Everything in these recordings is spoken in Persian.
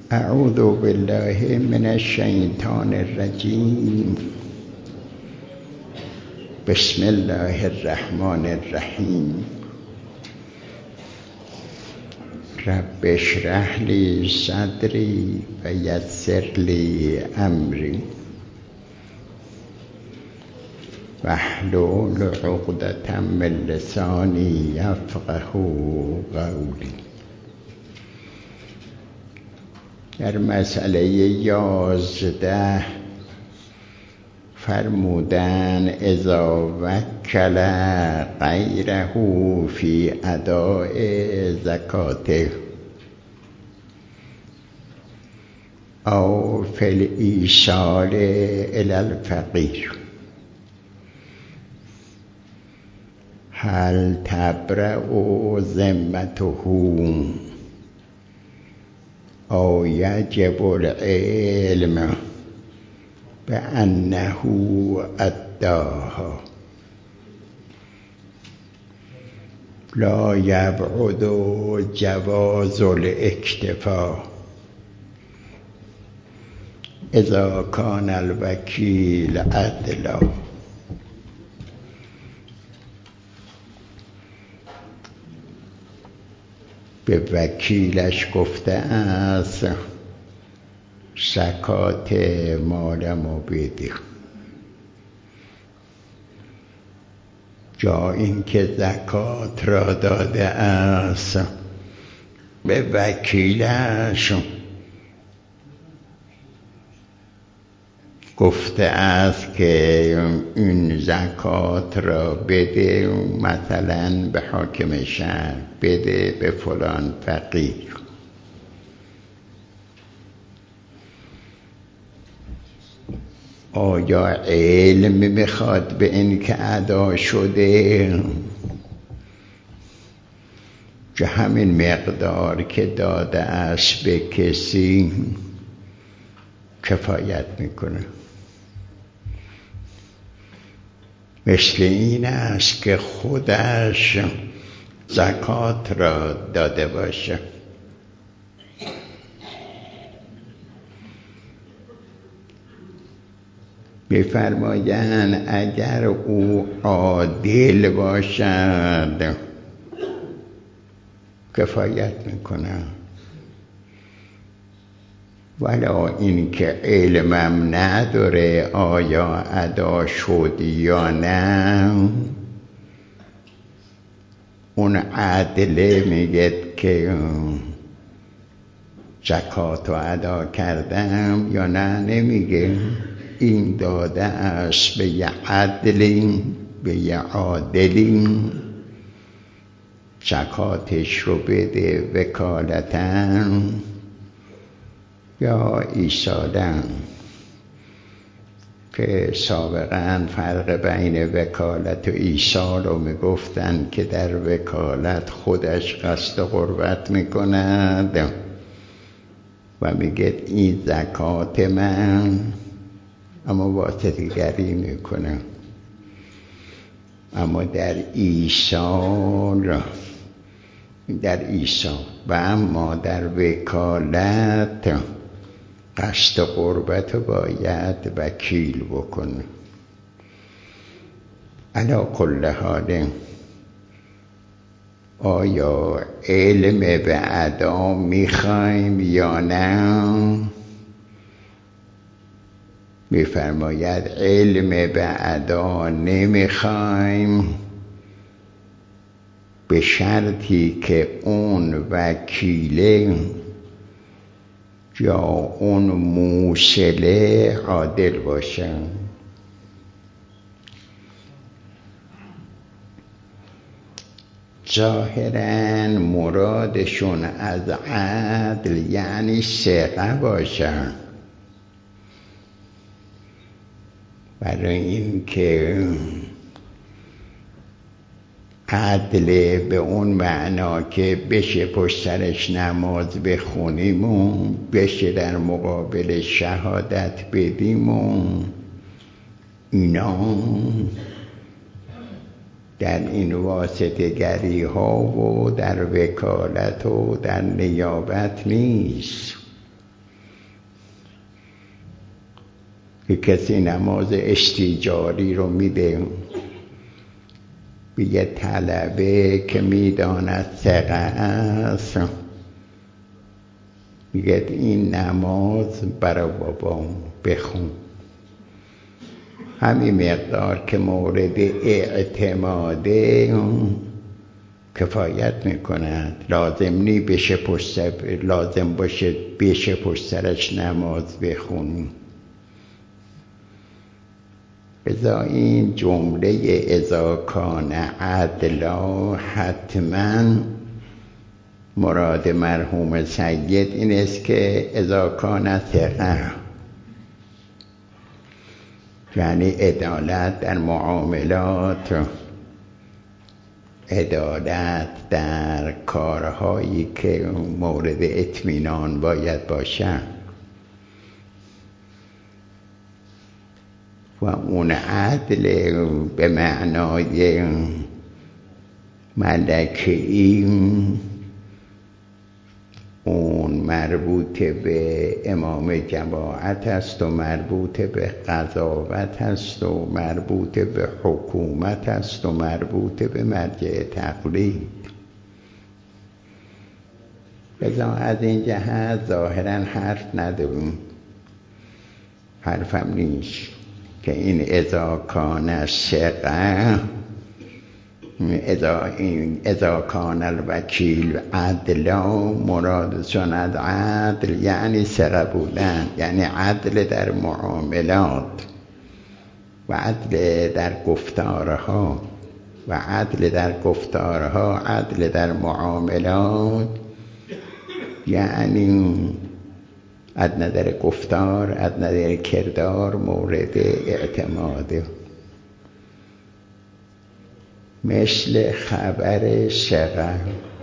اعوذ بالله من الشیطان الرجیم. بسم الله الرحمن الرحیم. رب اشرح لی صدری و یسر لی امری واحلل عقدة من لسانی یفقهوا قولی. در مسئله 11 فرمودن اذا وکل غیره فی اداء زکاته او فی الایصال الی الفقیر هل تبرأ ذمته او یجب العلم بأنه أداها. لا يبعد جواز الاکتفاء اذا كان الوکیل عدلا. به وکیلش گفته است زکات مالمو بده، جا اینکه زکات را داده است به وکیلش گفته است که این زکات را بده مثلا به حاکم شهر، بده به فلان فقیر. آیا علم میخواد به این که ادا شده که همین مقدار که داده است به کسی کفایت میکنه؟ مثل این است که خودش زکات را داده باشه. می‌فرمایند اگر او عادل باشد کفایت میکنه، ولی این که علمم نداره آیا ادا شد یا نه، اون عادله میگه که زکات رو ادا کردم یا نه، نمیگه. این داده است به یه عدلی، به یه عادلی، زکاتش رو بده وکالتاً یا ایصالاً، که سابقاً فرق بین وکالت و ایصال رو میگفتن که در وکالت خودش قصد قربت میکند و میگه این زکات من، اما واسطه گری میکنه. اما در ایصال و اما در وکالت قصد قربت باید وکیل بکنه. علی کل حال آیا علم به ادا میخوایم یا نه؟ میفرماید علم به ادا نمیخوایم به شرطی که اون وکیله یا اون موصله عادل باشه. ظاهراً مرادشون از عدل یعنی ثقه باشه، برای این که عدل به اون معنا که بشه پشت سرش نماز بخونیم و بشه در مقابل شهادت بدیم و اینا در این واسطه گری ها و در وکالت و در نیابت نیست. که کسی نماز استیجاری رو میده، یه طلبه که میداند ثقه است میگه این نماز برای بابام بخون، همین مقدار که مورد اعتماده کفایت میکند. لازم باشه بشه پشت سرش نماز بخونی. ازا این جمله اذا کان عدلا حتما مراد مرحوم سید این است که اذا کان ثقه، یعنی عدالت در معاملات، عدالت در کارهایی که مورد اطمینان باید باشن و اون عدل به معنای ملکی اون مربوط به امام جماعت است و مربوط به قضاوت است و مربوط به حکومت است و مربوط به مرجع تقلید. لذا از این جهت ظاهرا حرف نداریم، حرفم نیست که این اذا کان ثقه، اذا کان الوکیل عدلا مرادشون از عدل یعنی ثقه بودن، یعنی عدل در معاملات و عدل در گفتارها و عدل در گفتارها، عدل در معاملات، یعنی از نظر گفتار، از نظر کردار مورد اعتماده. مثل خبر ثقه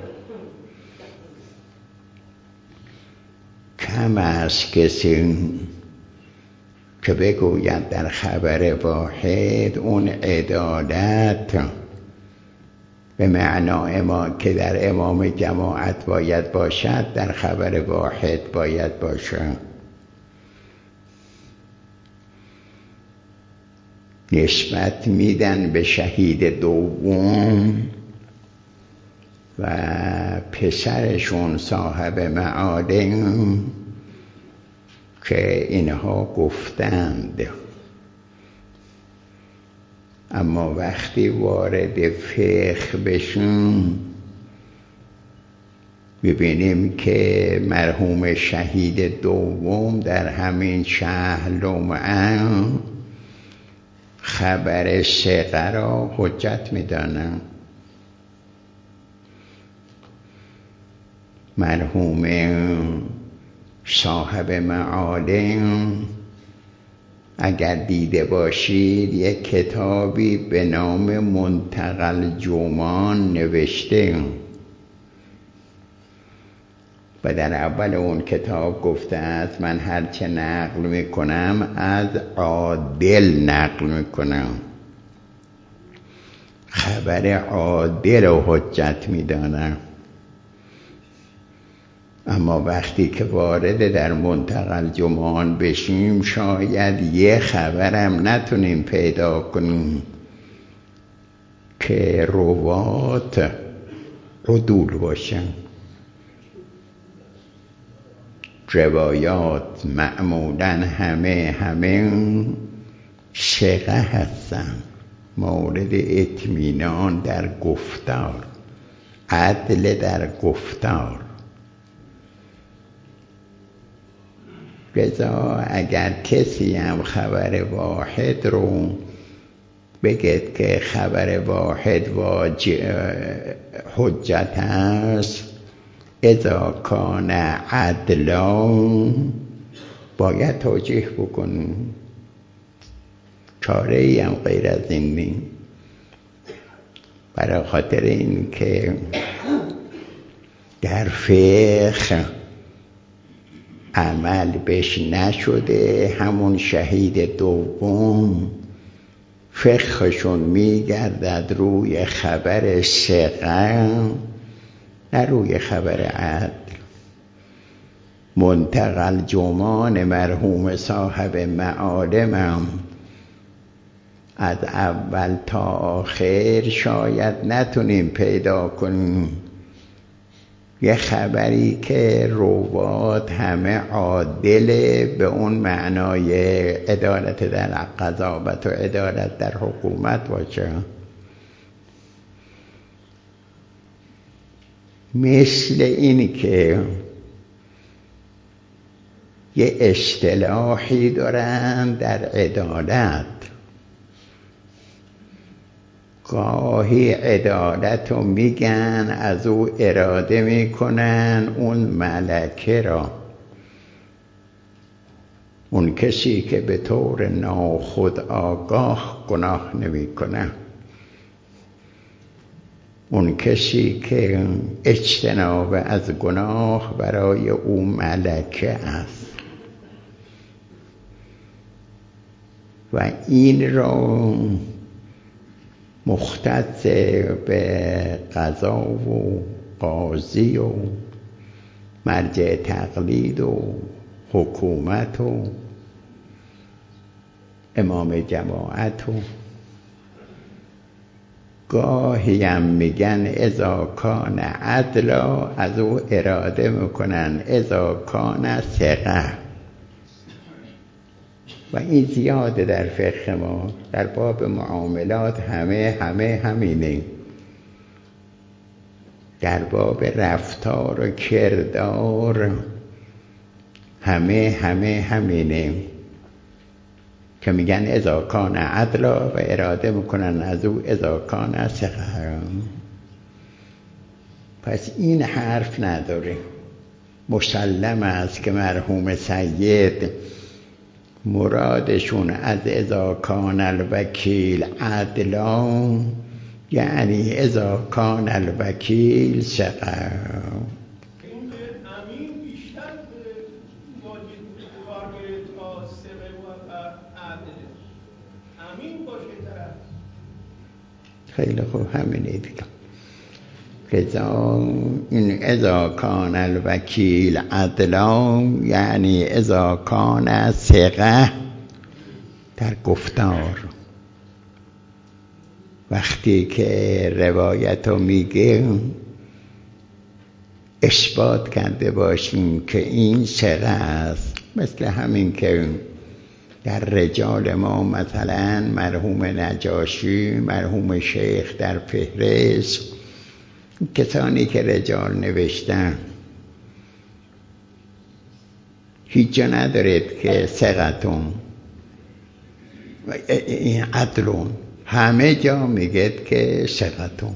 کم است کسی که بگوید در خبر واحد اون عدالت به معنای ما که در امام جماعت باید باشد در خبر واحد باید باشد. نسبت میدن به شهید دوم و پسرشون صاحب معادن که اینها گفتند، اما وقتی وارد فقه بشن ببینیم که مرحوم شهید دوم در همین شهر لمعه خبر ثقه را حجت می‌دانند. مرحوم صاحب معالم اگر دیده باشید یک کتابی به نام منتقى الجمان نوشته و در اول اون کتاب گفته است من هرچه نقل میکنم از عادل نقل میکنم، خبر عادل رو حجت میدانم. اما وقتی که وارد در منتقى الجمان بشیم شاید یه خبرم نتونیم پیدا کنیم که روات عدول باشن. روایات معمولاً همه ثقه هستن، مورد اطمینان در گفتار، عدل در گفتار. لذا اگر کسی هم خبر واحد رو بگید که خبر واحد حجت است، اذا کان عدلا باید توجیه بکنیم، چاره ای هم غیر از این نیست. برای خاطر این که در فقه عمل بهش نشده، همون شهید دوم فقهشون میگردد روی خبر ثقه نه روی خبر عدل. منتقل جمان مرحوم صاحب معالمم از اول تا آخر شاید نتونیم پیدا کنیم یه خبری که روات همه عادله به اون معنای عدالت در قضاوت و عدالت در حکومت باشه. مثل این که یه اصطلاحی دارن در عدالت، گاهی عدالت رو میگن از او اراده میکنن اون ملکه را، اون کسی که به طور ناخودآگاه گناه نمیکنه، اون کسی که اجتناب از گناه برای او ملکه است. و این را مختص به قضا و قاضی و مرجع تقلید و حکومت و امام جماعت و گاهی هم میگن اذا کان عدلا، از او اراده میکنن اذا کان ثقه. و این زیاده در فقه ما، در باب معاملات همینه، در باب رفتار و کردار همینه که میگن اذا کان عدلا و اراده میکنن از او اذا کان ثقه. پس این حرف نداره. مسلم است که مرحوم سید مرادشون از اذا کان الوکیل عدلا یعنی اذا کان الوکیل ثقه. این امین بیشتر واجب کار بره تا ثقه و عدل. امین باشه طرف. خیلی خوب، همینه دیگه. این اذا کان الوکیل عدلا یعنی اذا کان ثقه در گفتار. وقتی که روایت رو میگه اثبات کرده باشیم که این ثقه است، مثل همین که در رجال ما مثلا مرحوم نجاشی، مرحوم شیخ در فهرست، کسانی که رجال نوشتن هیچ جا ندارید که ثقتون عدلون، همه جا میگید که ثقتون.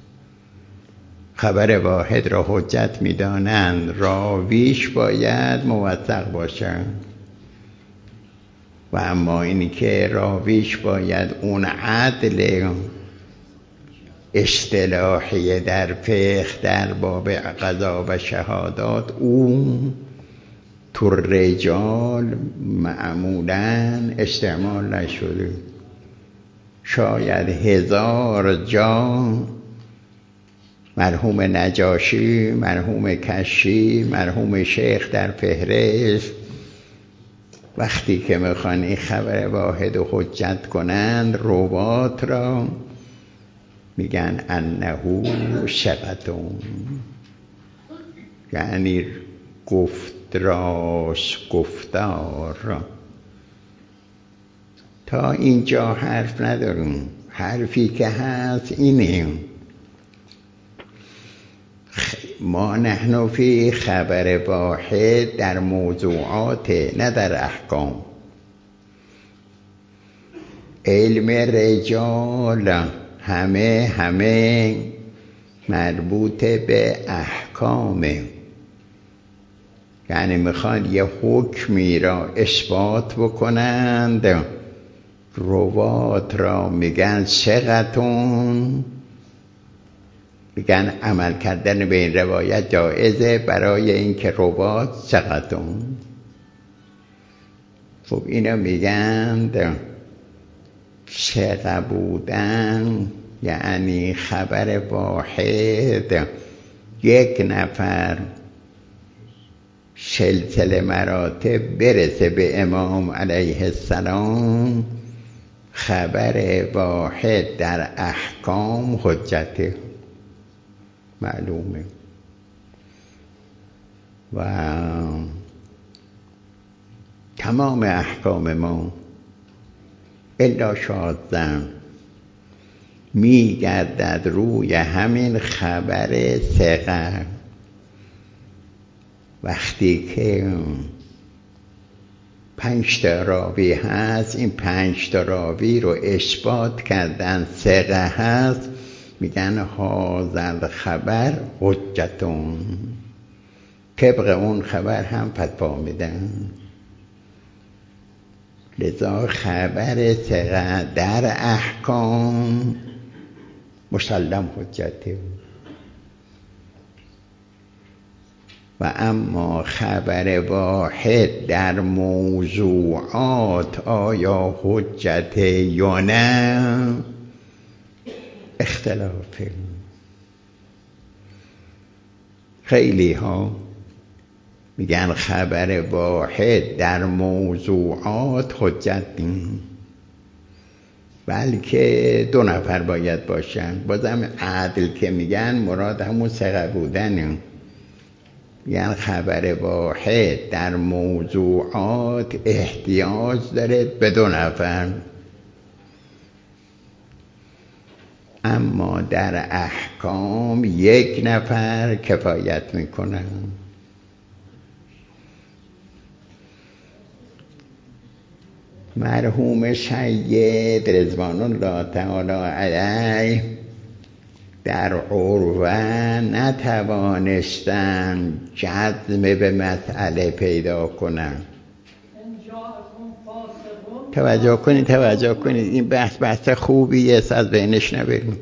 خبر واحد را حجت میدانند، راویش باید موثق باشند. و اما اینی که راویش باید اون عدل اصطلاحی در فقه در باب قضا و شهادات اون تو رجال معمولاً استعمال نشده. شاید 1000 جا مرحوم نجاشی، مرحوم کشی، مرحوم شیخ در فهرست وقتی که میخوان این خبر واحد و حجت کنند روات را میگن انه ثقتون، یعنی گفتار. تا اینجا حرف نداریم. حرفی که هست اینه، ما نحن فی خبر واحد در موضوعات نه در احکام. علم رجال همه مربوط به احکامه، یعنی میخوان یه حکمی را اثبات بکنند، روات را میگن ثقتون، میگن عمل کردن به این روایت جایزه برای اینکه روات ثقتون. خب اینا میگن ثقه بودن یعنی خبر واحد یک نفر سلسله مراتب برسه به امام علیه السلام، خبر واحد در احکام حجته، معلومه. و تمام احکام ما الا شاذن میگردد روی همین خبر ثقه. وقتی که 5 تا راوی هست، این 5 تا راوی رو اثبات کردن ثقه هست، میگن هذا خبر حجتون، طبق اون خبر هم فتوا میدن. لذا خبر ثقه در احکام مسلم حجته. و اما خبر واحد در موضوعات آیا حجته یا نه، اختلافه. خیلی ها میگن خبر واحد در موضوعات حجت نیست، بلکه 2 نفر باید باشن. بازم عدل که میگن مراد همون ثقه بودن. میگن خبر واحد در موضوعات احتیاج داره به 2 نفر، اما در احکام 1 نفر کفایت میکنن. مرحوم سید رضوان الله تعالی علیه در عروه نتوانستن جزم به مسئله پیدا کنن. توجه کنید این بحث خوبیه، از بینش نبریم.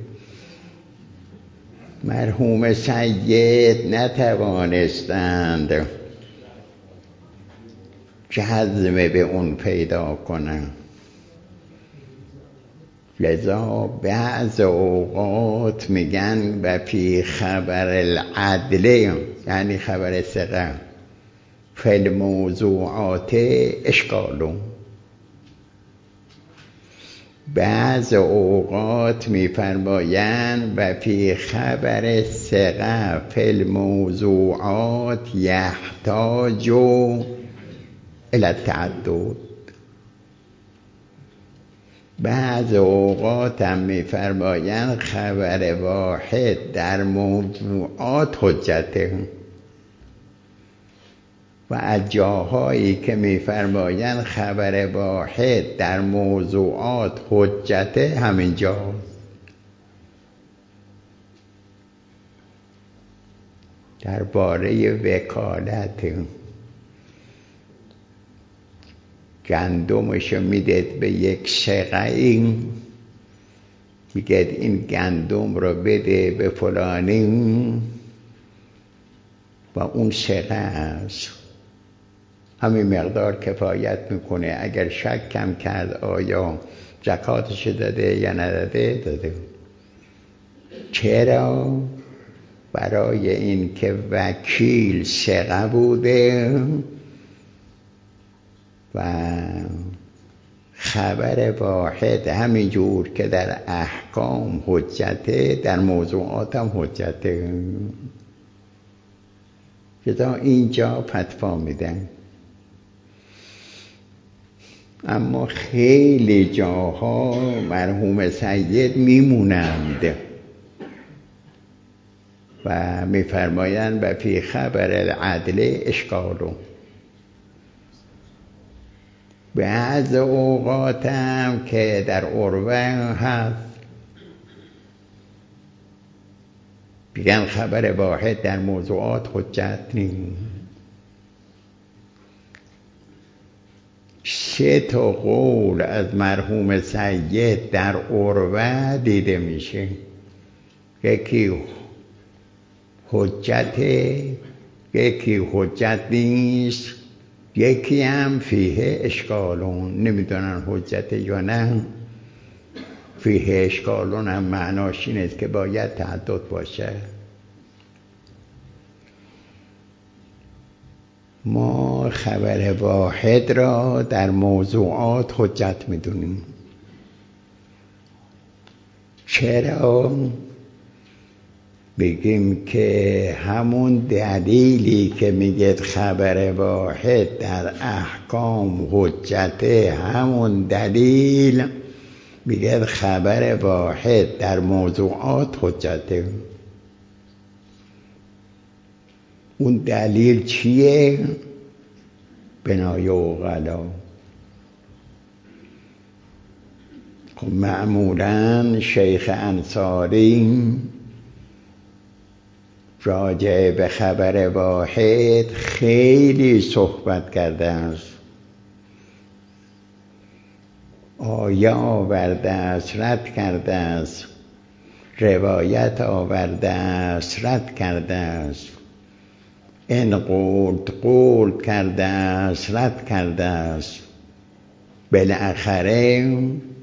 مرحوم سید نتوانستند جزم به اون پیدا کنن، لذا بعض اوقات میگن و فی خبر العدل، یعنی خبر ثقه، فی الموضوعات اشکالون. بعض اوقات میفرمایند و فی خبر ثقه فی الموضوعات یحتاج الی التعدد. بعض اوقات هم میفرمایند خبر واحد در موضوعات حجته، و از جاهایی که میفرمایند خبر واحد در موضوعات حجته همین جاست. درباره وکالت، گندمشو میدید به یک ثقه، میگه این گندم رو بده به فلانی و اون ثقه است، همین مقدار کفایت میکنه. اگر شک کم کرد آیا زکاتش داده یا نداده، داده. چرا؟ برای این که وکیل ثقه بوده و خبر واحد همینجور که در احکام حجته، در موضوعات هم حجته. لذا اینجا فتوا میدن. اما خیلی جاها مرحوم سید میمونند و میفرمایند و فی خبر العدل اشکالو. بعض اوقات هم که در عروه هست میگن خبر واحد در موضوعات حجت نیست. 3 تا قول از مرحوم سید در عروه دیده میشه. یکی حجت، یکی حجت نیست، یکی هم فیه اشکالون، نمیدونن حجت یا نه. فیه اشکالون هم معناش این است که باید تعدد باشه. ما خبر واحد را در موضوعات حجت میدونیم. چرا؟ بگیم که همون دلیلی که میگه خبر واحد در احکام حجته، همون دلیل میگه خبر واحد در موضوعات حجته. اون دلیل چیه؟ بنای عقلا. خب معمولا شیخ انصاری راجع به خبر واحد خیلی صحبت کرده است. آیه آورده است، رد کرده است، روایت آورده است، رد کرده است، این قول کرده است، رد کرده است. بالاخره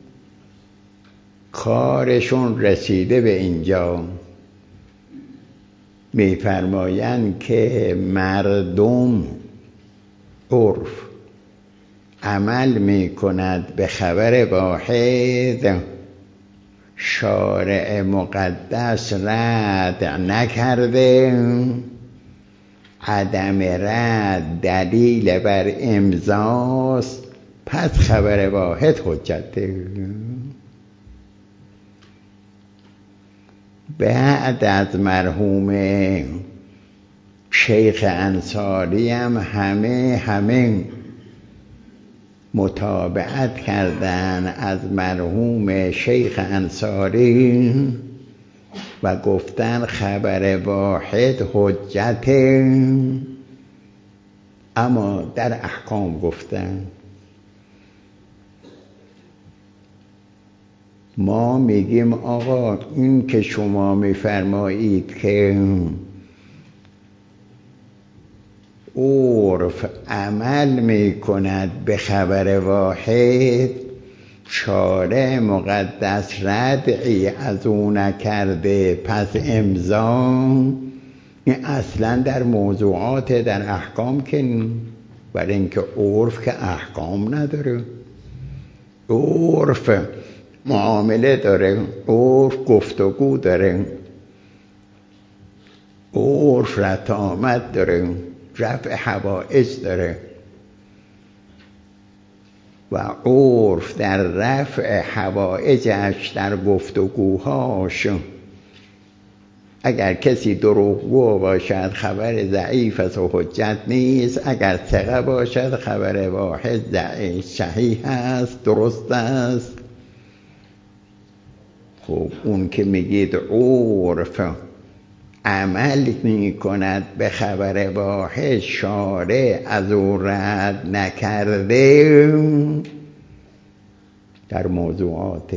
کارشون رسیده به اینجا، میفرمایند که مردم عرف عمل میکند به خبر واحد، شارع مقدس رد نکرده، عدم رد دلیل بر امضاست، پس خبر واحد حجته. بعد از مرحوم شیخ انصاری هم همه متابعت کردن از مرحوم شیخ انصاری و گفتن خبر واحد حجته، اما در احکام گفتن. ما میگیم آقا این که شما میفرمایید که عرف عمل میکند به خبر واحد، شارع مقدس ردعی از او نکرده، پس امضا، این اصلا در موضوعات در احکام که، برای اینکه عرف که احکام نداره، عرف معامله داره، عرف گفتگو داره، عرف رفع آمد داره، رفع حوائج داره و عرف در رفع حوائجش، در گفتگوهاش، اگر کسی دروغگو باشد خبر ضعیف است و حجت نیست، اگر ثقه باشد خبر واحد صحیح است، درست است. خب اون که میگید عرف عمل می کند به خبر واحد، شارع از او رد نکرده، در موضوعات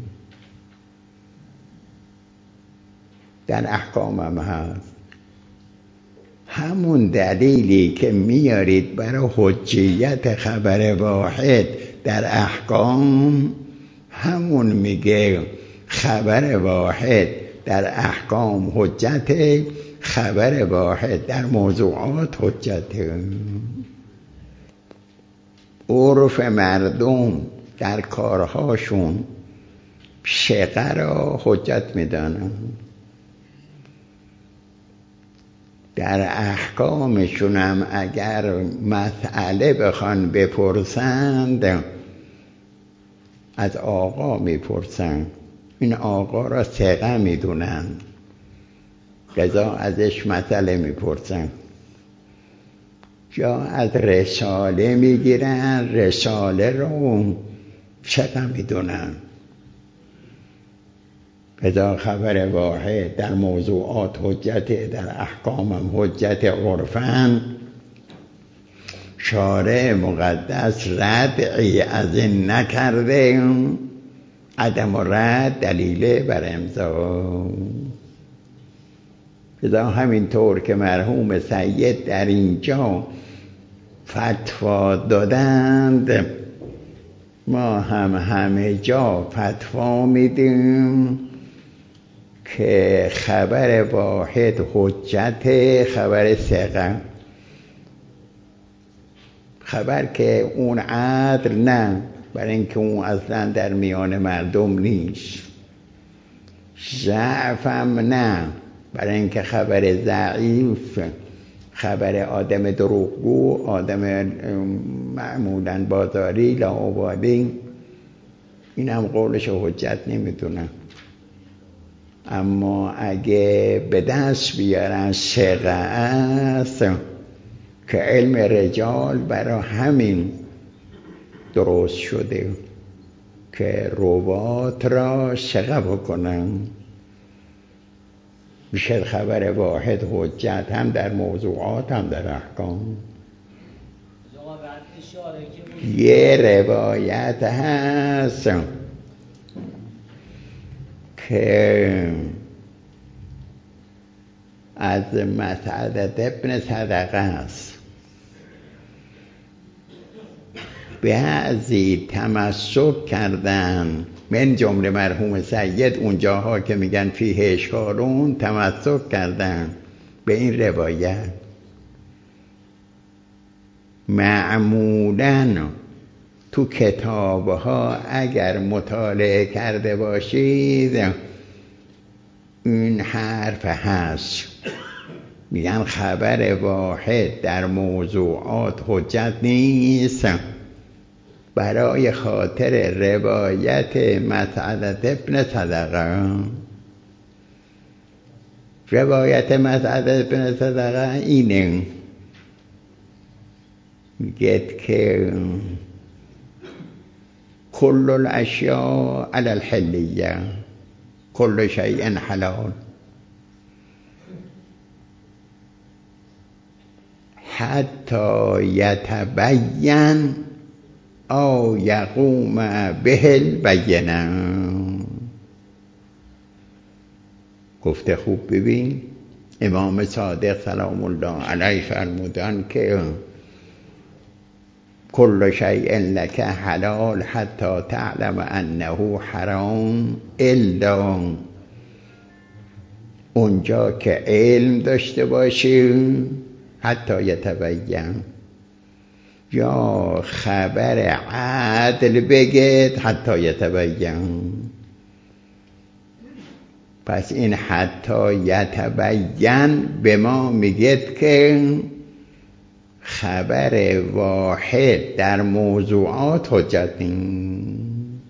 در احکام هم هست. همون دلیلی که میارید برای حجیت خبر واحد در احکام، همون میگه خبر واحد در احکام حجت، خبر واحد در موضوعات حجت. عرف مردم در کارهاشون شقه را حجت میدانن، در احکامشون هم اگر مسئله بخوان بپرسند از آقا میپرسند، این آقا را ثقه میدونن، لذا ازش مسئله میپرسن. یا از رساله میگیرن، رساله رو ثقه میدونن، لذا خبر واحد در موضوعات حجت، در احکام هم حجت عرفن. شارع مقدس ردعی از این نکرده، عدم رد دلیل بر امضا. لذا همینطور که مرحوم سید در اینجا فتوا دادند، ما هم همه جا فتوا میدیم که خبر واحد حجت، خبر ثقه. خبر که اون عدل نه، برای اینکه اون اصلا در میان مردم نیست. ضعفم نه، برای اینکه خبر ضعیف خبر آدم دروغگو، آدم معمولاً بازاری لاابالی، اینم قولش حجت نمیدونم. اما اگه به دست بیارن ثقه است که علم رجال برای همین درست شده که روات را ثقه بکنن، میشه خبر واحد حجت هم در موضوعات هم در احکام. یه روایت هست که از مسعدة ابن صدقه است، بعضی تمسک کردن، من جمله مرحوم سید اونجاها که میگن فیه اشکالون، تمسک کردن به این روایت. معمولاً تو کتابها اگر مطالعه کرده باشید این حرف هست، میگن خبر واحد در موضوعات حجت نیست برای خاطر روایت مسعدة ابن صدقه. روایت مسعدة ابن صدقه اینه، میگه که کل الاشیاء علی الحلیه، کل شیء حلال حتی یتبین او یقوم به البینه. گفته خوب ببین، امام صادق سلام الله علیه فرمودن که کل شیء لک حلال حتی تعلم انه حرام الا، اونجا که علم داشته باشی حتی یتبین، یا خبر عدل بگید حتی یتبین. پس این حتی یتبین به ما میگید که خبر واحد در موضوعات حجت نیست.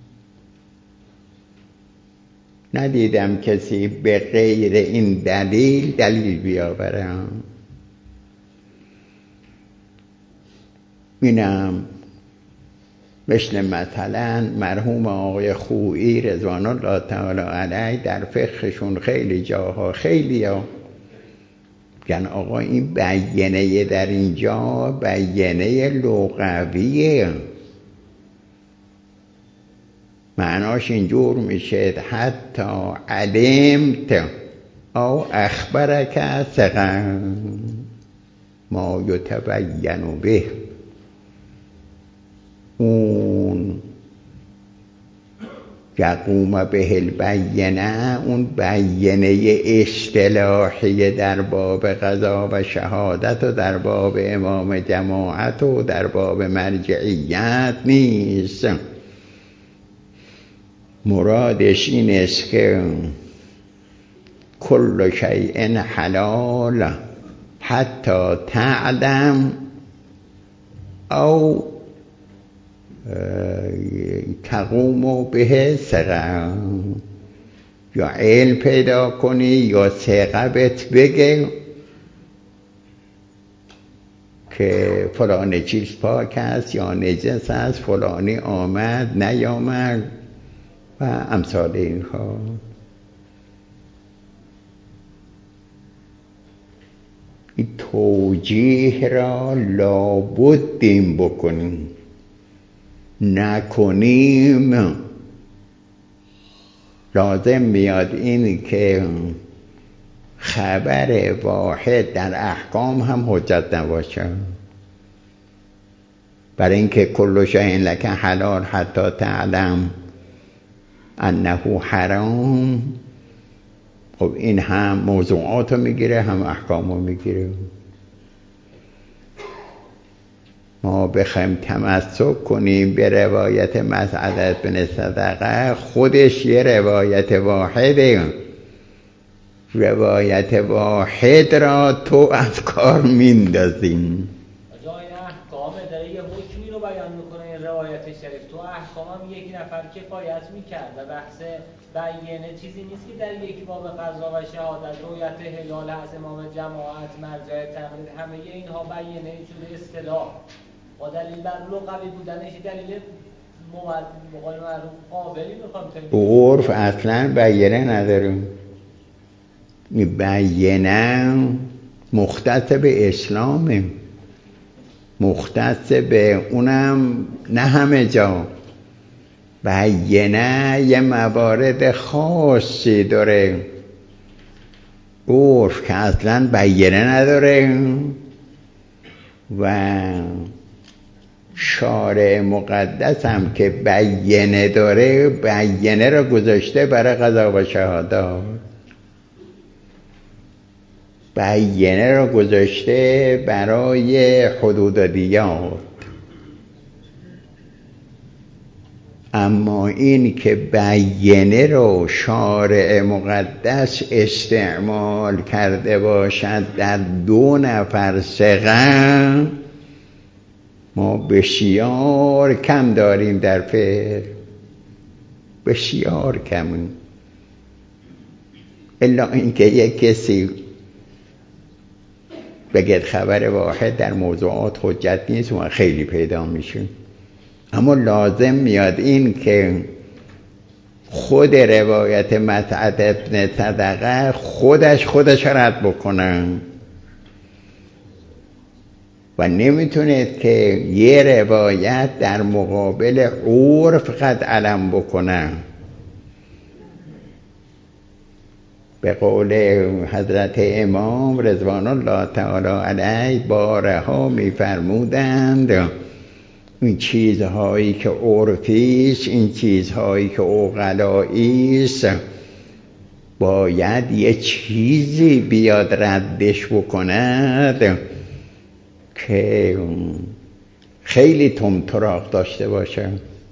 ندیدم کسی به غیر این دلیل بیاورم. اینم مثلا مرحوم آقای خویی رضوان الله تعالی علیه در فقهشون خیلی جاها خیلی ها میگن آقا این بیانیه در اینجا بیانیه لغویه، معناش اینجور میشه حتی علمت او اخبرک ثقه ما یتبین به. اون یقوم به البینه، اون بیانیه اصطلاحی در باب قضا و شهادت و در باب امام جماعت و در باب مرجعیت نیست. مرادش این است که کل شیء حلال حتی تعلم او تقوم به ثقه، یا علم پیدا کنی یا ثقه بهت بگه که فلان چیز پاک است یا نجس است، فلانی آمد نیامد و امثال اینها. این توجیه را لابدیم بکنیم، نکنیم لازم میاد این که خبر واحد در احکام هم حجت نباشه. برای اینکه کل شیء لک حلال حتی تعلم انه حرام، خب این هم موضوعات رو میگیره هم احکام رو میگیره. ما بخوایم تمسک کنیم به روایت مسعد بن صدقه، خودش یه روایت واحده. روایت واحد را تو از کار میندازیم. جای احکام داره یه حکمی رو بیان میکنه این روایت شریف. تو احکام هم یک نفر کفایت میکرد و بحث بیانه چیزی نیست که در یک باب قضا و شهادت، رویت هلال از امام جماعت، مرجع تقلید، همه اینها بیانه شده اصطلاح با دلیل بر لغوی بودنش دلیل مقال معروف قابلی میخوام. عرف اصلا بیانه نداریم. بیانه مختص به اسلامه، مختص به اونم نه همه جا. بیانه یه موارد خاصی داره، عرف که اصلا بیانه نداره. و شارع مقدس هم که بیانه داره، بیانه را گذاشته برای قضا و شهادت، بیانه را گذاشته برای حدود و دیات. اما این که بیانه رو شارع مقدس استعمال کرده باشد در 2 نفر ثقه، ما بسیار کم داریم در فقه، بسیار کم. الا اینکه یک کسی بگید خبر واحد در موضوعات حجت نیست و خیلی پیدا میشه. اما لازم میاد این که خود روایت مسعد بن صدقه خودش رد بکنن و نمیتونید که یه روایت در مقابل عرف قد علم بکنن. به قول حضرت امام رضوان الله تعالی علیه بارها میفرمودند این چیزهایی که عرفیست، این چیزهایی که عقلاییست، باید یه چیزی بیاد ردش بکند که خیلی تمطراق داشته باشه.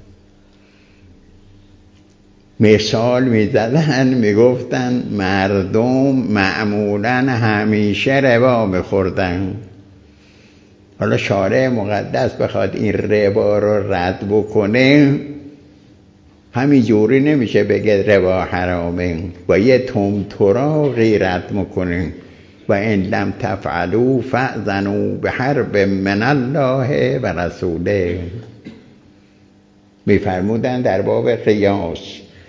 مثال میزدن، میگفتن مردم معمولا همیشه ربا میخوردن. حالا شارع مقدس بخواد این ربا رو رد بکنه، همین جوری نمیشه بگه ربا حرامه، با یه تمطراقی رد میکنه. و ان لم تفعلوا فاذنوا بحرب من الله و رسوله. میفرمودن در باب قیاس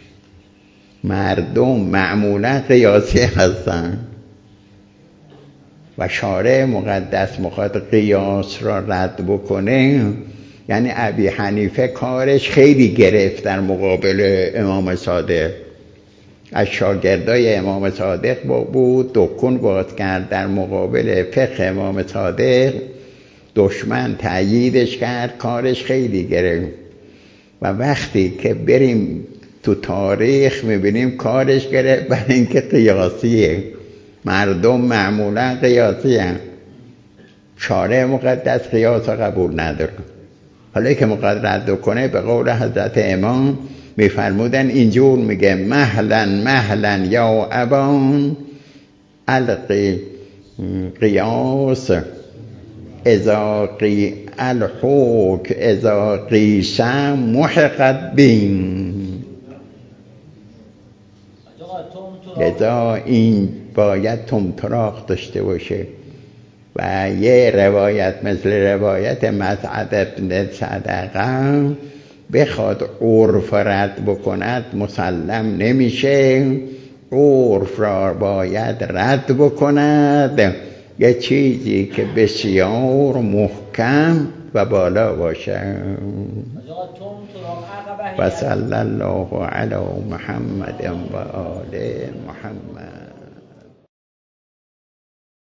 مردم معمولا قیاسی هستن و شارع مقدس میخواد قیاس را رد بکنه. یعنی ابی حنیفه کارش خیلی گرفت در مقابل امام صادق، از شاگردای امام صادق بود، دکون باز کرد در مقابل فقه امام صادق، دشمن تأییدش کرد، کارش خیلی گرفت. و وقتی که بریم تو تاریخ میبینیم کارش گرفت برای اینکه قیاسیه. مردم معمولا قیاسی هم. شارع مقدس قیاس قبول نداره. حالا که مقدر رد کنه به قول حضرت امام میفرمودن اینجور میگه مهلا یا ابان القی قیاس اذا قی الحوک اذا قیسم محقت بین. لذا این باید تمطراق داشته باشه و یه روایت مثل روایت مسعد بن صدقه بخواد عرف رد بکند مسلم نمیشه. عرف را باید رد بکند یه چیزی که بسیار محکم و بالا باشه. و صلی الله علی محمد و آل محمد.